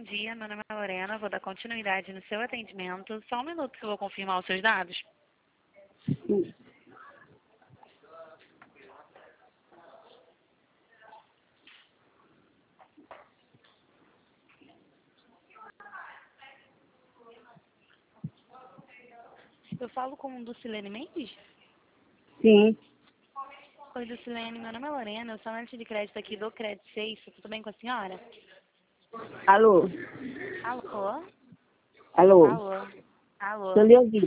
dia. Meu nome é Lorena. Vou dar continuidade no seu atendimento. Só um minuto que eu vou confirmar os seus dados. Sim. Eu falo com o Dulcilene Mendes? Sim. Oi, Dulcilene. Meu nome é Lorena. Eu sou analista de crédito aqui do Credit Safe. Tudo bem com a senhora? Alô? Alô? Alô? Alô? Alô? Tô lhe ouvindo.